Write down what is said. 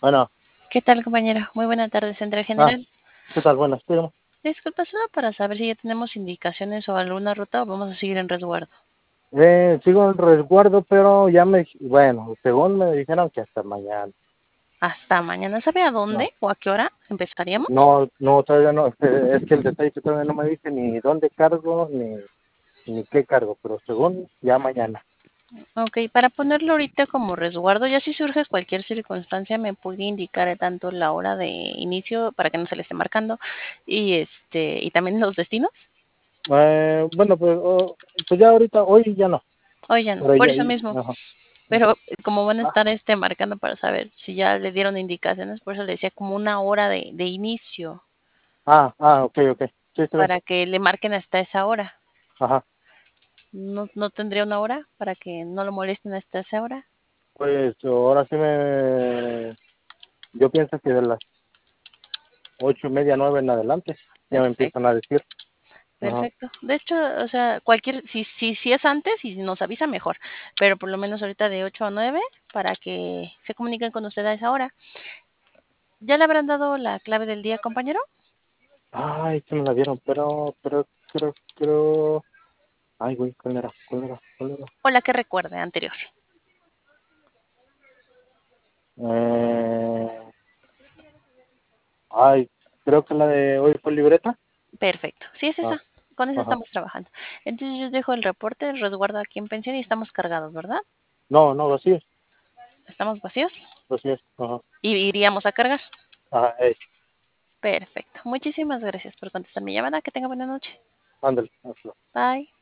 Bueno, ¿Qué tal, compañero? Muy buena tarde, Central ah, General. ¿qué tal? Buenas, dígame. Disculpa, solo para saber si ya tenemos indicaciones o alguna ruta o vamos a seguir en resguardo. Sigo en resguardo, pero bueno, según me dijeron que hasta mañana. Hasta mañana. ¿Sabe a No, dónde o a qué hora empezaríamos? no, todavía no. Es que el detalle es que todavía no me dice ni dónde cargo, ni qué cargo, pero según ya mañana. Ok, para ponerlo ahorita como resguardo, ya si surge cualquier circunstancia, me puede indicar tanto la hora de inicio para que no se le esté marcando y también los destinos. Bueno, pues ya ahorita, hoy ya no, Hoy ya no, pero por ya, eso mismo. ajá. Pero como van a Ah, estar marcando para saber si ya le dieron indicaciones, por eso le decía como una hora de inicio ok, ok. Sí, está bien. para que le marquen hasta esa hora. Ajá. No tendría una hora para que no lo molesten hasta esa hora. Pues ahora yo pienso que de las 8:30, 9 en adelante, ya me Perfecto, empiezan a decir. Ajá. perfecto. De hecho, o sea, si es antes y nos avisa mejor, pero por lo menos ahorita de 8 a 9 para que se comuniquen con usted a esa hora. ¿Ya le habrán dado la clave del día, compañero? Ay, se me la dieron, creo. Ay, güey, ¿cuál era? ¿Cuál era? ¿Cuál era? O la que recuerde anterior. Eh, ay, creo que la de hoy fue libreta. Perfecto. Sí, es Ah, esa. Con esa ajá. estamos trabajando. Entonces yo dejo el reporte, el resguardo aquí en pensión y estamos cargados, ¿verdad? No, no, así es, Estamos vacíos así es. Ajá. y iríamos a cargar. Ajá, Perfecto. Muchísimas gracias por contestar mi llamada. Que tenga buena noche. ándale, hazlo. Bye.